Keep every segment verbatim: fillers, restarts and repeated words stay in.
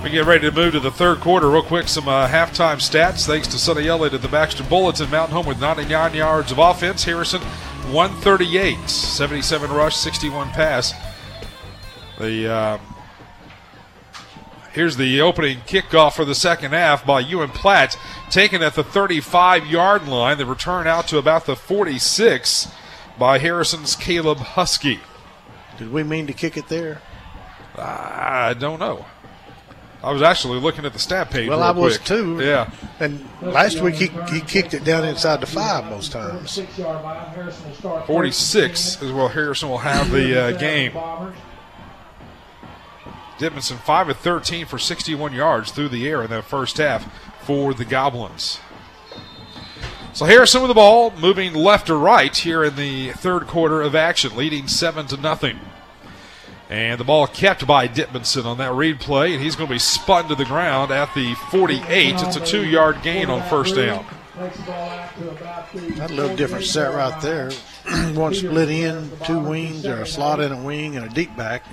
We get ready to move to the third quarter. Real quick, some uh, halftime stats. Thanks to Sonny Elliott at the Baxter Bulletin. Mountain Home with ninety-nine yards of offense. Harrison, one thirty-eight. seventy-seven rush, sixty-one pass. The uh, Here's the opening kickoff for the second half by Ewan Platt, taken at the thirty-five-yard line. The return out to about the forty-six by Harrison's Caleb Husky. Did we mean to kick it there? I don't know. I was actually looking at the stat page. Well, real I was quick. too. Yeah. And last week he, he kicked it down inside the five most times. forty-six is where Harrison will have the uh, game. Ditmanson five of thirteen for sixty-one yards through the air in that first half for the Goblins. So Harrison with the ball, moving left to right here in the third quarter of action, leading seven to nothing. And the ball kept by Ditmanson on that read play, and he's going to be spun to the ground at the forty-eight. It's a two-yard gain on first down. That's a little different set right there. One split in, two wings, or a slot in a wing, and a deep back.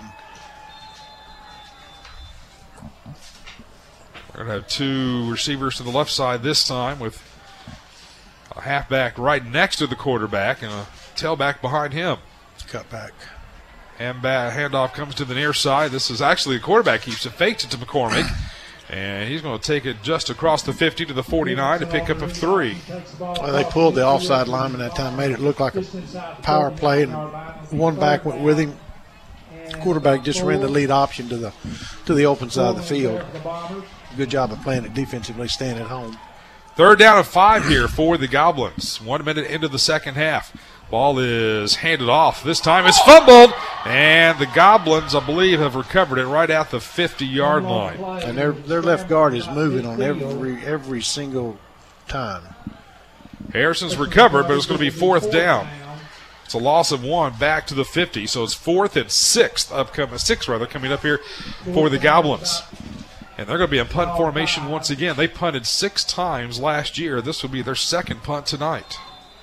We're going to have two receivers to the left side this time with a halfback right next to the quarterback and a tailback behind him. Cut back. And back, handoff comes to the near side. This is actually the quarterback keeps it, fakes it to McCormick. And he's going to take it just across the fifty to the forty-nine to pick up a three. Well, they pulled the offside lineman that time, made it look like a power play, and one back went with him. Quarterback just ran the lead option to the to the open side of the field. Good job of playing it defensively, staying at home. Third down and five here for the Goblins. One minute into the second half. Ball is handed off. This time it's fumbled, and the Goblins, I believe, have recovered it right at the fifty-yard line. And their their left guard is moving on every every single time. Harrison's recovered, but it's going to be fourth down. It's a loss of one back to the fifty, so it's fourth and sixth upcoming six rather coming up here for the Goblins. And they're going to be in punt formation once again. They punted six times last year. This will be their second punt tonight.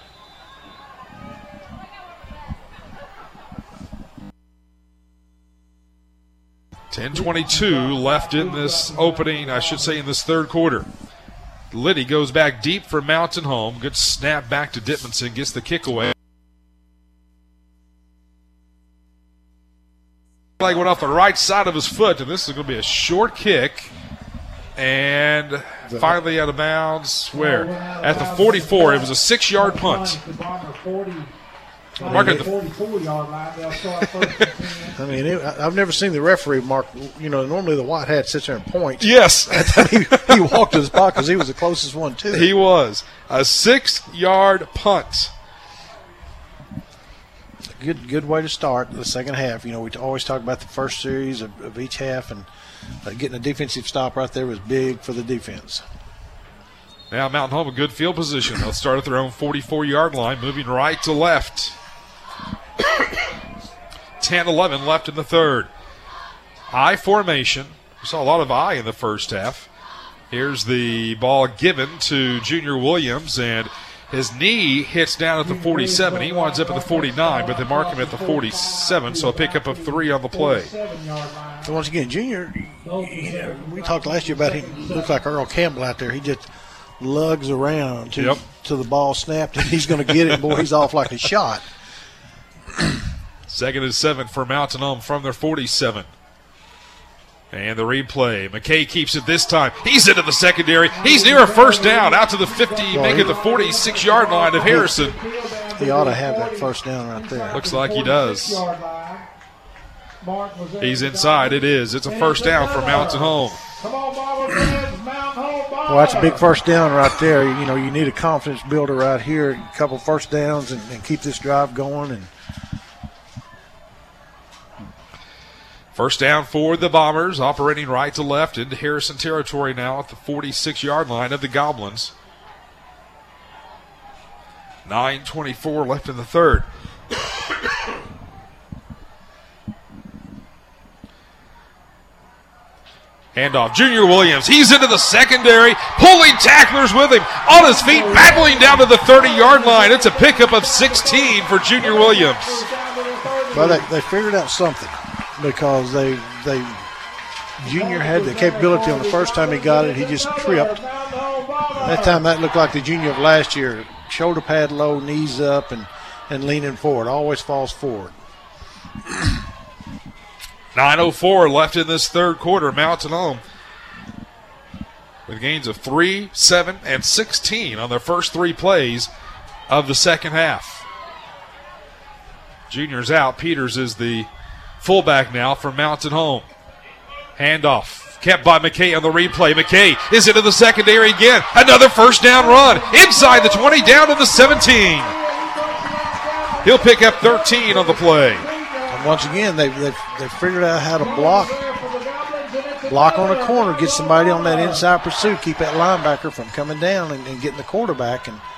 ten twenty-two left in this opening, I should say in this third quarter. Liddy goes back deep for Mountain Home. Good snap back to Ditmanson, gets the kick away. Like went off the right side of his foot, and this is going to be a short kick. And finally out of bounds, where? At the forty-four. It was a six-yard punt. Mark at the forty-four-yard line. They'll start first and ten. I mean, it, I've never seen the referee mark. You know, normally the white hat sits there and points. Yes. he, he walked to the spot because he was the closest one to it. He was. A six-yard punt. Good, good way to start the second half. You know, we always talk about the first series of, of each half, and uh, getting a defensive stop right there was big for the defense. Now Mountain Home a good field position. They'll start at their own forty-four-yard line, moving right to left. ten eleven left in the third. I formation. We saw a lot of I in the first half. Here's the ball given to Junior Williams, and his knee hits down at the forty-seven. He winds up at the forty-nine, but they mark him at the forty-seven, so a pickup of three on the play. So once again, Junior, you know, we talked last year about him. Looks like Earl Campbell out there. He just lugs around to, yep. to the ball snapped, and he's going to get it. Boy, he's off like a shot. Second and seven for Mountain Home from their forty-seven. And the replay. McKay keeps it this time. He's into the secondary. He's near a first down. Out to the fifty, make it the forty-six-yard line of Harrison. He ought to have that first down right there. Looks like he does. He's inside. It is. It's a first down for Mountain Home. Well, that's a big first down right there. You know, you need a confidence builder right here. A couple first downs and, and keep this drive going. And first down for the Bombers, operating right to left into Harrison territory now at the forty-six-yard line of the Goblins. nine twenty-four left in the third. Handoff, Junior Williams. He's into the secondary, pulling tacklers with him on his feet, battling down to the thirty-yard line. It's a pickup of sixteen for Junior Williams. Well, they, they figured out something because they they Junior had the capability on the first time he got it. He just tripped. That time that looked like the junior of last year. Shoulder pad low, knees up, and, and leaning forward. Always falls forward. nine oh four left in this third quarter. Mountain home with gains of three, seven, and sixteen on their first three plays of the second half. Junior's out. Peters is the fullback now for Mountain home. Handoff. Kept by McKay on the replay. McKay is into the secondary again. Another first down run. Inside the twenty, down to the seventeen. He'll pick up thirteen on the play. And once again, they've, they've, they've figured out how to block. Block on a corner, get somebody on that inside pursuit, keep that linebacker from coming down and, and getting the quarterback. And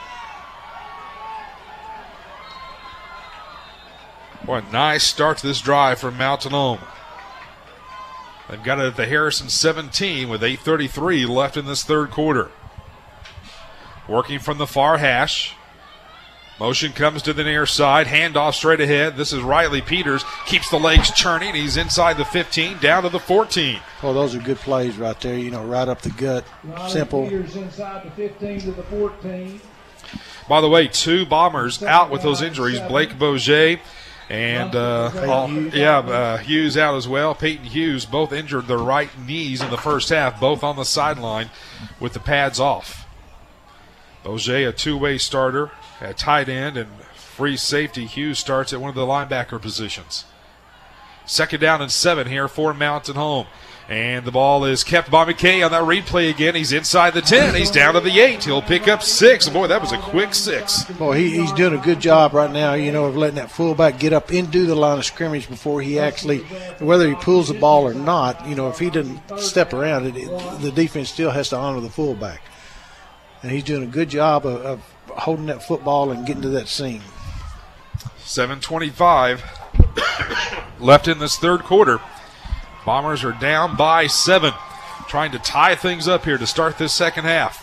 what a nice start to this drive from Mountain home. They've got it at the Harrison seventeen with eight thirty-three left in this third quarter. Working from the far hash. Motion comes to the near side. Handoff straight ahead. This is Riley Peters. Keeps the legs churning. He's inside the fifteen, down to the fourteen. Well, those are good plays right there, you know, right up the gut. Simple. Peters inside the fifteen to the fourteen. By the way, two Bombers out with those injuries. Blake Bourget and uh, all, yeah, uh, Hughes out as well. Peyton Hughes both injured their right knees in the first half, both on the sideline with the pads off. Bourget, a two-way starter at tight end, and free safety Hughes starts at one of the linebacker positions. Second down and seven here for Mountain home. And the ball is kept by McKay on that replay again. He's inside the ten. He's down to the eight. He'll pick up six. Boy, that was a quick six. Boy, he, he's doing a good job right now, you know, of letting that fullback get up into the line of scrimmage before he actually, whether he pulls the ball or not, you know, if he doesn't step around it, it the defense still has to honor the fullback. And he's doing a good job of, of holding that football and getting to that seam. seven twenty-five left in this third quarter. Bombers are down by seven, trying to tie things up here to start this second half.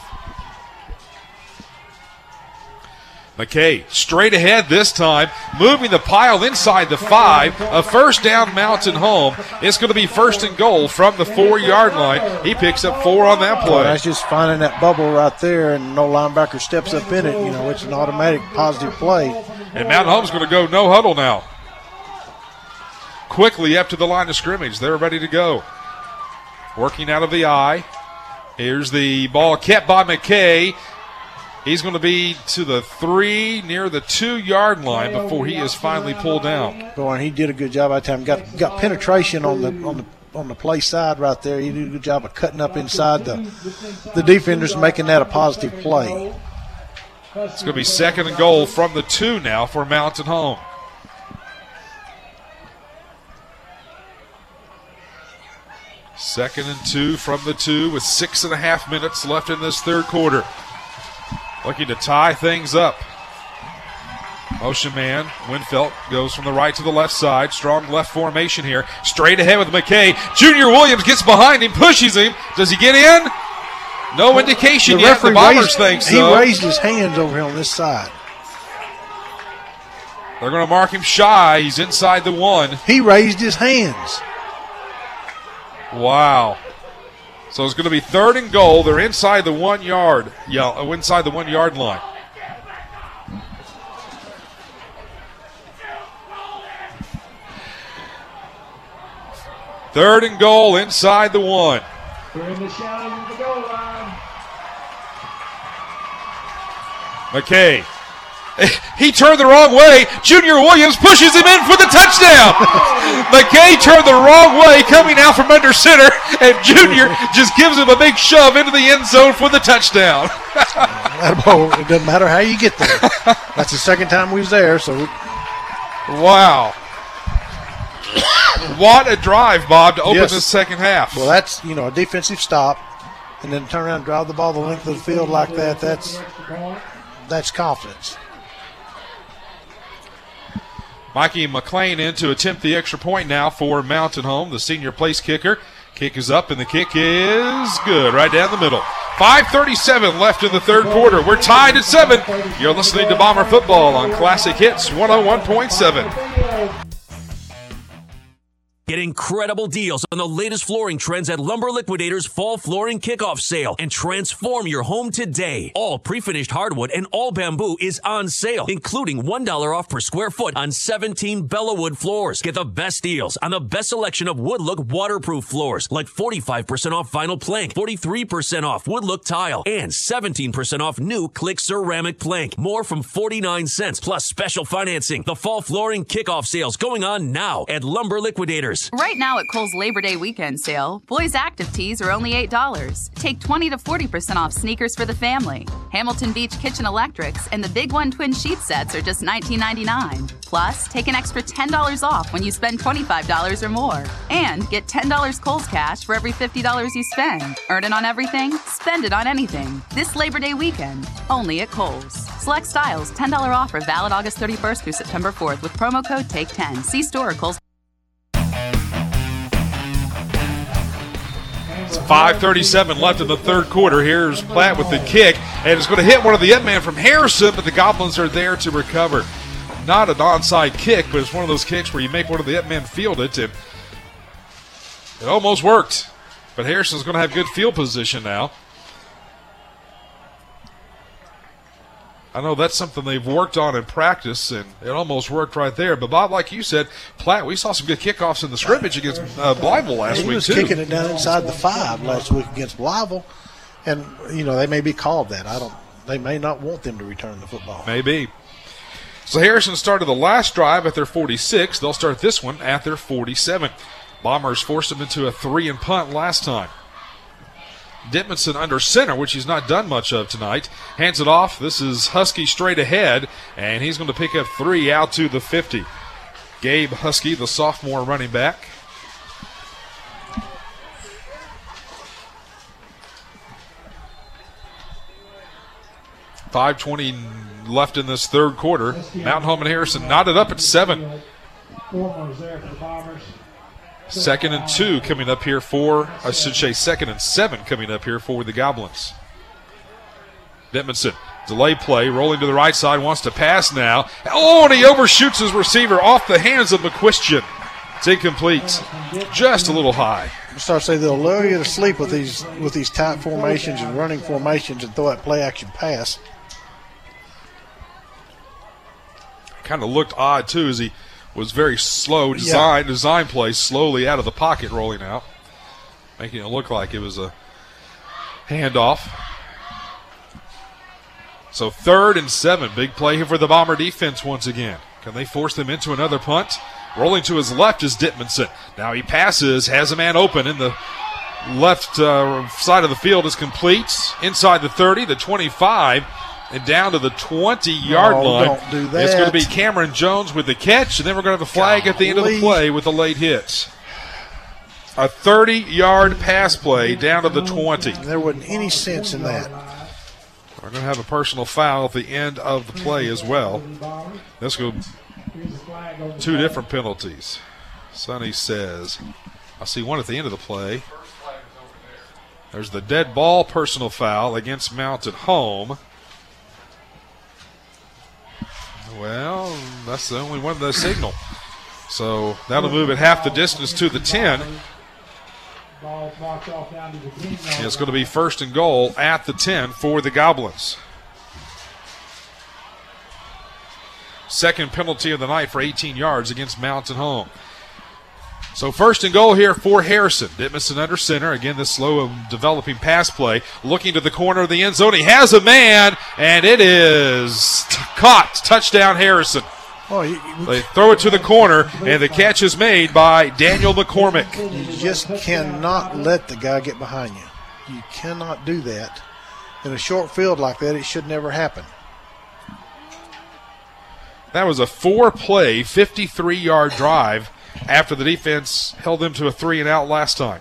McKay straight ahead this time, moving the pile inside the five. A first down Mountain home. It's going to be first and goal from the four-yard line. He picks up four on that play. Well, that's just finding that bubble right there, and no linebacker steps up in it. You know, it's an automatic positive play. And Mountain Home's going to go no huddle now. Quickly up to the line of scrimmage. They're ready to go. Working out of the eye. Here's the ball kept by McKay. He's going to be to the three, near the two-yard line before he is finally pulled down. Boy, and he did a good job that time. Got got penetration on the on the on the play side right there. He did a good job of cutting up inside the the defenders and making that a positive play. It's going to be second and goal from the two now for Mountain home. Second and two from the two with six and a half minutes left in this third quarter. Looking to tie things up. Motion man, Winfelt goes from the right to the left side. Strong left formation here. Straight ahead with McKay. Junior Williams gets behind him, pushes him. Does he get in? No indication the yet. The Bombers raised, think so. He raised his hands over here on this side. They're going to mark him shy. He's inside the one. He raised his hands. Wow. So it's going to be third and goal. They're inside the one yard. Yeah, inside the one yard line. Third and goal inside the one. They're in the shadow of the goal line. McKay. He turned the wrong way. Junior Williams pushes him in for the touchdown. McKay turned the wrong way, coming out from under center, and Junior just gives him a big shove into the end zone for the touchdown. It doesn't matter how you get there. That's the second time we was there. So, wow. What a drive, Bob, to open yes. this second half. Well, that's, you know, a defensive stop, and then turn around and drive the ball the length of the field like that. That's that's confidence. Mikey McLean in to attempt the extra point now for Mountain Home, the senior place kicker. Kick is up, and the kick is good, right down the middle. five thirty-seven left in the third quarter. We're tied at seven. You're listening to Bomber Football on Classic Hits one oh one point seven. Get incredible deals on the latest flooring trends at Lumber Liquidators Fall Flooring Kickoff Sale and transform your home today. All pre-finished hardwood and all bamboo is on sale, including one dollar off per square foot on seventeen Bellawood floors. Get the best deals on the best selection of Wood Look waterproof floors, like forty-five percent off vinyl plank, forty-three percent off Wood Look tile, and seventeen percent off new Click ceramic plank. More from forty-nine cents plus special financing. The Fall Flooring Kickoff Sales going on now at Lumber Liquidators. Right now at Kohl's Labor Day weekend sale, boys' active tees are only eight dollars. Take twenty to forty percent off sneakers for the family. Hamilton Beach Kitchen Electrics and the Big One Twin Sheet sets are just nineteen ninety-nine. Plus, take an extra ten dollars off when you spend twenty-five dollars or more. And get ten dollars Kohl's cash for every fifty dollars you spend. Earn it on everything, spend it on anything. This Labor Day weekend, only at Kohl's. Select styles, ten dollars offer valid August thirty-first through September fourth with promo code take ten. See store or Kohl's. five thirty-seven left in the third quarter. Here's Platt with the kick, and it's going to hit one of the men from Harrison, but the Goblins are there to recover. Not an onside kick, but it's one of those kicks where you make one of the men field it, and it almost worked. But Harrison's going to have good field position now. I know that's something they've worked on in practice, and it almost worked right there. But, Bob, like you said, Platt, we saw some good kickoffs in the scrimmage against uh, Blytheville last he week, was too. kicking it down inside the five last week against Blytheville. And, you know, they may be called that. I don't. They may not want them to return the football. Maybe. So Harrison started the last drive at their forty-six. They'll start this one at their forty-seven. Bombers forced them into a three and punt last time. Dittmanson under center, which he's not done much of tonight. Hands it off. This is Husky straight ahead, and he's going to pick up three out to the fifty. Gabe Husky, the sophomore running back. five twenty left in this third quarter. Mountain Home and Harrison knotted up at seven. Second and two coming up here for, I should say second and seven coming up here for the Goblins. Dittmanson, delay play, rolling to the right side, wants to pass now. Oh, and he overshoots his receiver off the hands of McQuistion. It's incomplete. Just a little high. I start to say they'll lure you to sleep with these with these tight formations and running formations and throw that play action pass. Kind of looked odd, too, as he was very slow. Design, yeah. design play, slowly out of the pocket, rolling out, making it look like it was a handoff. So third and seven. Big play here for the Bomber defense once again. Can they force them into another punt? Rolling to his left is Dittmanson. Now he passes, has a man open in the left uh, side of the field, is complete. Inside the thirty, the twenty-five, and down to the twenty-yard oh, line. Don't do that. It's going to be Cameron Jones with the catch, and then we're going to have a flag Golly. at the end of the play with a late hit. A thirty-yard pass play down to the twenty. There wasn't any sense in that. We're going to have a personal foul at the end of the play as well. Let's go two different penalties. Sonny says, I see one at the end of the play. There's the dead ball personal foul against Mountain Home. Well, that's the only one that signal. So that'll move it half the distance to the ten. Yeah, it's going to be first and goal at the ten for the Goblins. Second penalty of the night for eighteen yards against Mountain Home. So first and goal here for Harrison. Dittmanson under center. Again, this slow developing pass play. Looking to the corner of the end zone. He has a man, and it is t- caught. Touchdown, Harrison. Oh, you, They throw it to the corner, and the catch is made by Daniel McCormick. you just cannot let the guy get behind you. You cannot do that. In a short field like that, it should never happen. That was a four-play, fifty-three-yard drive after the defense held them to a three and out last time.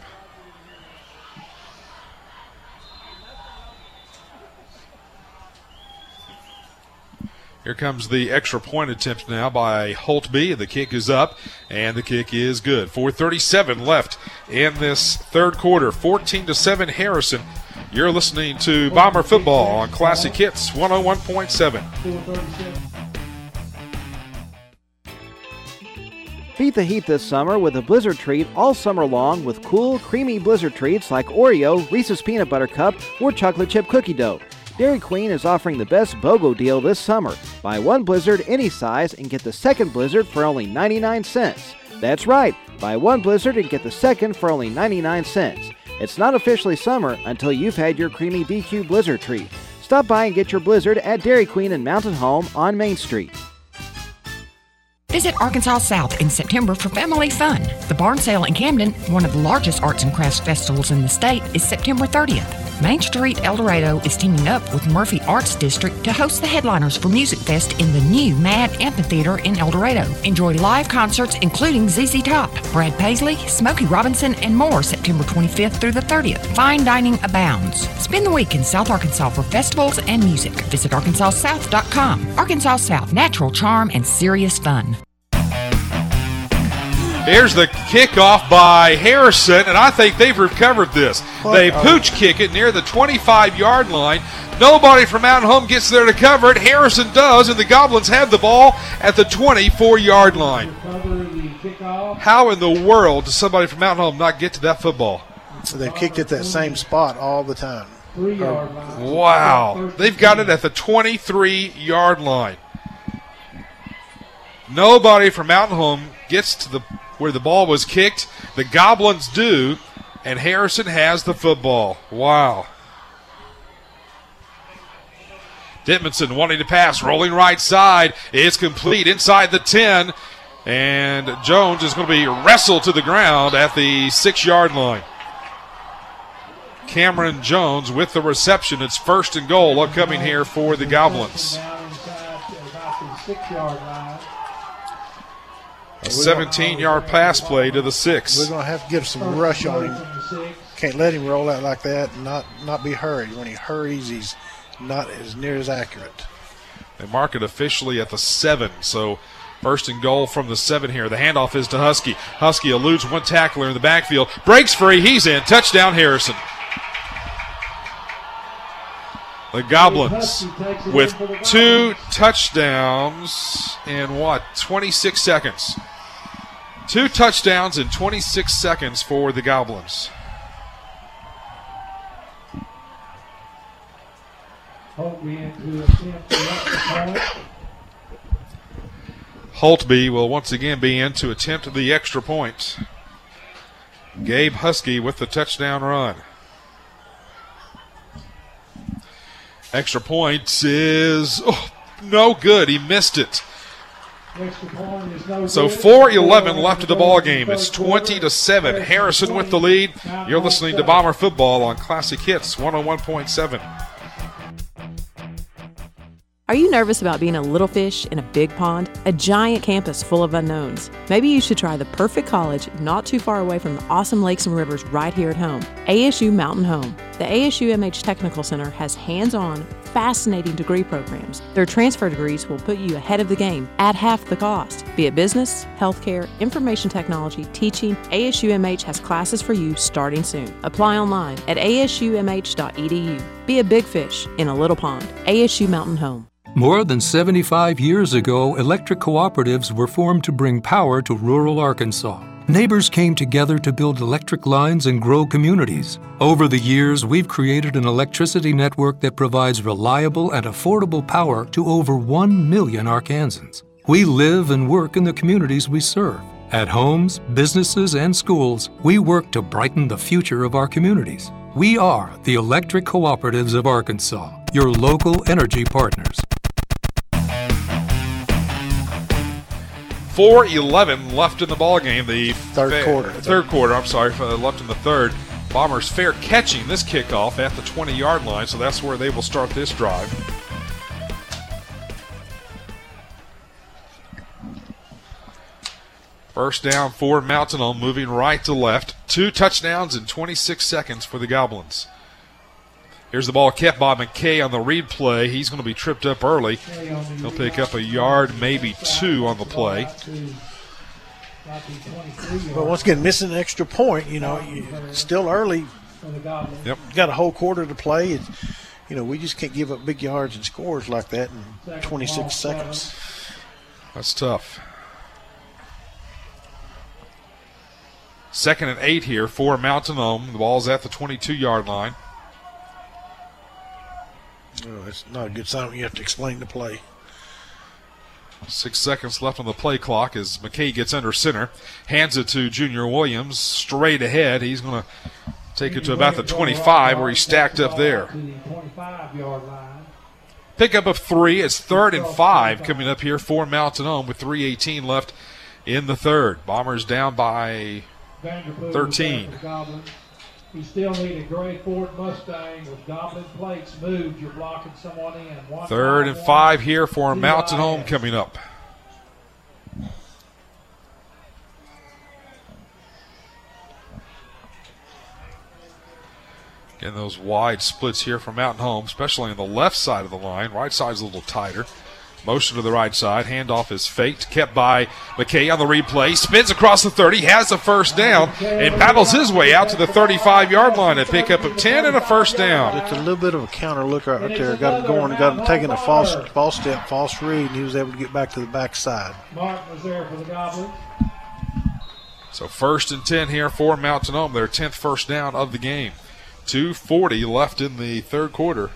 Here comes the extra point attempt now by Holtby. The kick is up, and the kick is good. four thirty-seven left in this third quarter. fourteen to seven Harrison. You're listening to Bomber Football on Classic Hits one oh one point seven. Beat the heat this summer with a Blizzard treat all summer long with cool, creamy Blizzard treats like Oreo, Reese's Peanut Butter Cup, or chocolate chip cookie dough. Dairy Queen is offering the best BOGO deal this summer. Buy one Blizzard any size and get the second Blizzard for only ninety-nine cents. That's right, buy one Blizzard and get the second for only ninety-nine cents. It's not officially summer until you've had your creamy D Q Blizzard treat. Stop by and get your Blizzard at Dairy Queen and Mountain Home on Main Street. Visit Arkansas South in September for family fun. The Barn Sale in Camden, one of the largest arts and crafts festivals in the state, is September thirtieth. Main Street El Dorado is teaming up with Murphy Arts District to host the headliners for Music Fest in the new Mad Amphitheater in El Dorado. Enjoy live concerts including Z Z Top, Brad Paisley, Smokey Robinson, and more September twenty-fifth through the thirtieth. Fine dining abounds. Spend the week in South Arkansas for festivals and music. Visit arkansas south dot com. Arkansas South, natural charm and serious fun. Here's the kickoff by Harrison, and I think they've recovered this. What? They pooch kick it near the twenty-five-yard line. Nobody from Mountain Home gets there to cover it. Harrison does, and the Goblins have the ball at the twenty-four-yard line. How in the world does somebody from Mountain Home not get to that football? So they've kicked it that same spot all the time. Wow. They've got it at the twenty-three-yard line. Nobody from Mountain Home gets to the where the ball was kicked. The Goblins do, and Harrison has the football. Wow. Dittmanson wanting to pass, rolling right side. It's complete inside the ten, and Jones is going to be wrestled to the ground at the six-yard line. Cameron Jones with the reception. It's first and goal upcoming here for the Goblins. A seventeen-yard pass play to the six. We're going to have to get some rush on him. Can't let him roll out like that and not, not be hurried. When he hurries, he's not as near as accurate. They mark it officially at the seven, so first and goal from the seven here. The handoff is to Husky. Husky eludes one tackler in the backfield. Breaks free. He's in. Touchdown, Harrison. The Goblins with two touchdowns in what, twenty-six seconds. Two touchdowns in twenty-six seconds for the Goblins. Holtby will once again be in to attempt the extra point. Gabe Husky with the touchdown run. Extra point is oh, no good. He missed it. So four eleven left of the ball game. It's twenty to seven. Harrison with the lead. You're listening to Bomber Football on Classic Hits one oh one point seven. Are you nervous about being a little fish in a big pond? A giant campus full of unknowns? Maybe you should try the perfect college not too far away from the awesome lakes and rivers right here at home. A S U Mountain Home. The A S U M H Technical Center has hands-on, fascinating degree programs. Their transfer degrees will put you ahead of the game at half the cost. Be it business, healthcare, information technology, teaching, A S U M H has classes for you starting soon. Apply online at a s u m h dot e d u. Be a big fish in a little pond. A S U Mountain Home. More than seventy-five years ago, electric cooperatives were formed to bring power to rural Arkansas. Neighbors came together to build electric lines and grow communities. Over the years, we've created an electricity network that provides reliable and affordable power to over one million Arkansans. We live and work in the communities we serve. At homes, businesses, and schools, we work to brighten the future of our communities. We are the Electric Cooperatives of Arkansas, your local energy partners. four eleven left in the ball game. The third fa- quarter. Third quarter, I'm sorry, left in the third. Bombers fair catching this kickoff at the twenty-yard line, so that's where they will start this drive. First down for Mountain Home, moving right to left. Two touchdowns in twenty-six seconds for the Goblins. Here's the ball kept by McKay on the read play. He's going to be tripped up early. He'll pick up a yard, maybe two on the play. But once again, missing an extra point, you know, you, still early. Yep. Got a whole quarter to play. It's, you know, we just can't give up big yards and scores like that in twenty-six seconds. That's tough. Second and eight here for Mountain Home. The ball's at the twenty-two-yard line. Oh, it's not a good sign when you have to explain the play. Six seconds left on the play clock as McKay gets under center. Hands it to Junior Williams straight ahead. He's going to take it to about the twenty-five where he's stacked up there. Pickup of three. It's third and five coming up here for Mountain Home with three eighteen left in the third. Bombers down by thirteen. You still need a gray Ford Mustang with Goblin plates moved. You're blocking someone in. One Third and five here for Mountain Home coming up. Again, those wide splits here for Mountain Home, especially on the left side of the line. Right side's a little tighter. Motion to the right side. Handoff is faked. Kept by McKay on the replay. Spins across the thirty. Has a first down. And battles his way out to the thirty-five-yard line. A pickup of ten and a first down. It's a little bit of a counter look right there. Got him going. Got him taking a false false step, false read, and he was able to get back to the backside. Martin was there for the Goblins. So first and ten here for Mountain Home. Their tenth first down of the game. two forty left in the third quarter.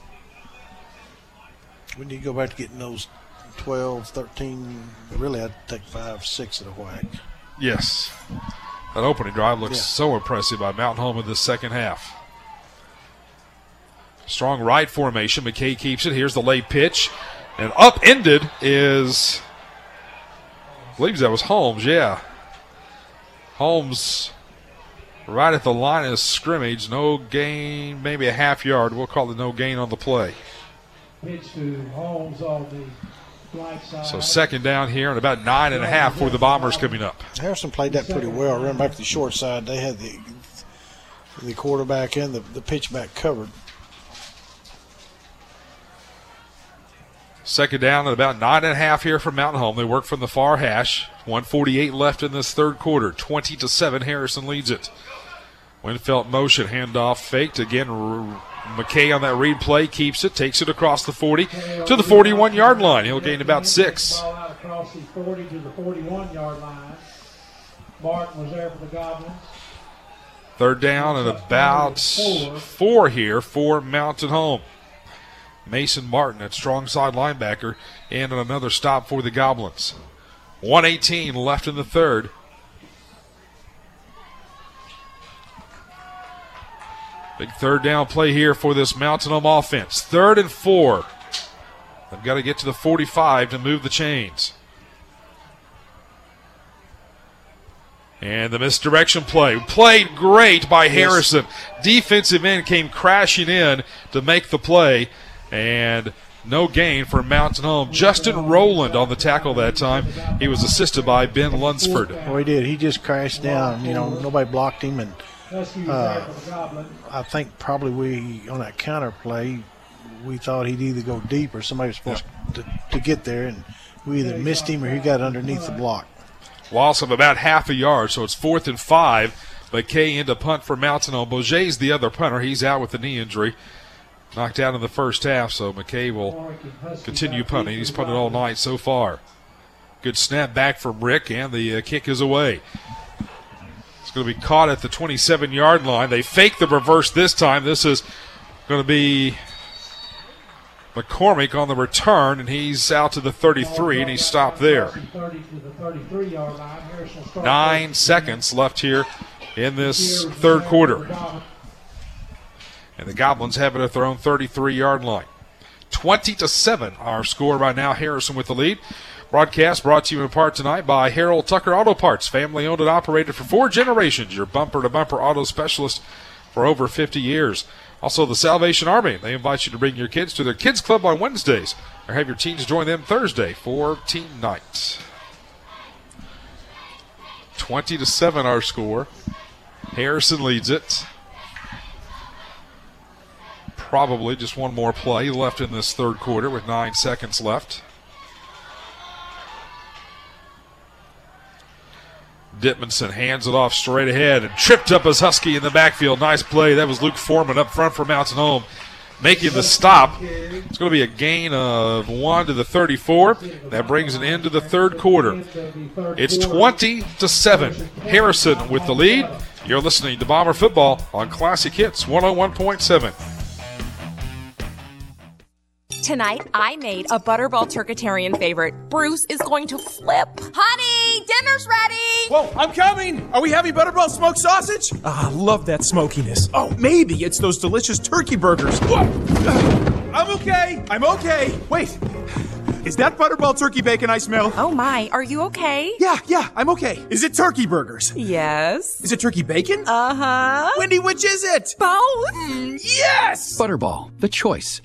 We need to go back to getting those twelve, thirteen, really I'd take five, six at a whack. Yes. That opening drive looks Yeah. so impressive by Mountain Home in the second half. Strong right formation. McKay keeps it. Here's the late pitch. And upended is, I believe that was Holmes, yeah. Holmes right at the line of scrimmage. No gain, maybe a half yard. We'll call it no gain on the play. Pitch to Holmes on the right side. So second down here and about nine and a half for the Bombers coming up. Harrison played that pretty well. Run back to the short side. They had the the quarterback and the, the pitchback covered. Second down and about nine and a half here from Mountain Home. They work from the far hash. one forty-eight left in this third quarter. twenty to seven, Harrison leads it. Winfeld motion, handoff faked. Again, R- McKay on that read play keeps it, takes it across the forty to the forty-one-yard line. He'll gain about six. Ball out across the forty to the forty-one-yard line. Martin was there for the Goblins. Third down and about four here for Mountain Home. Mason Martin at strong side linebacker and another stop for the Goblins. one eighteen left in the third. Big third down play here for this Mountain Home offense. Third and four. They've got to get to the forty-five to move the chains. And the misdirection play. Played great by Harrison. Defensive end came crashing in to make the play. And no gain for Mountain Home. Justin Rowland on the tackle that time. He was assisted by Ben Lunsford. Oh, he did. He just crashed down. You know, nobody blocked him. And uh, I think probably we, on that counter play, we thought he'd either go deep or somebody was supposed yeah. to, to get there. And we either missed him or he got underneath the block. Loss of about half a yard, so it's fourth and five. McKay into punt for Mountain Home. Bourget's the other punter. He's out with a knee injury. Knocked out in the first half, so McKay will continue punting. He's punted all night so far. Good snap back from Rick, and the uh, kick is away. It's going to be caught at the twenty-seven-yard line. They fake the reverse this time. This is going to be McCormick on the return, and he's out to the thirty-three, and he's stopped there. Nine seconds left here in this third quarter. And the Goblins have it at their own thirty-three-yard line. twenty to seven, our score right now. Harrison with the lead. Broadcast brought to you in part tonight by Harold Tucker Auto Parts, family owned and operated for four generations. Your bumper-to-bumper auto specialist for over fifty years. Also, the Salvation Army. They invite you to bring your kids to their kids club on Wednesdays, or have your teens join them Thursday for team night. twenty to seven, our score. Harrison leads it. Probably just one more play left in this third quarter with nine seconds left. Dittmanson hands it off straight ahead and tripped up his Husky in the backfield. Nice play. That was Luke Foreman up front for Mountain Home. making the stop. It's going to be a gain of one to the thirty-four. That brings an end to the third quarter. It's twenty to seven. Harrison with the lead. You're listening to Bomber Football on Classic Hits one oh one point seven. Tonight, I made a Butterball Turkitarian favorite. Bruce is going to flip. Honey, dinner's ready! Whoa, I'm coming! Are we having Butterball smoked sausage? Ah, I love that smokiness. Oh, maybe it's those delicious turkey burgers. Whoa. I'm okay, I'm okay. Wait, is that Butterball turkey bacon I smell? Oh my, are you okay? Yeah, yeah, I'm okay. Is it turkey burgers? Yes. Is it turkey bacon? Uh-huh. Wendy, which is it? Both. Mm, yes! Butterball, the choice.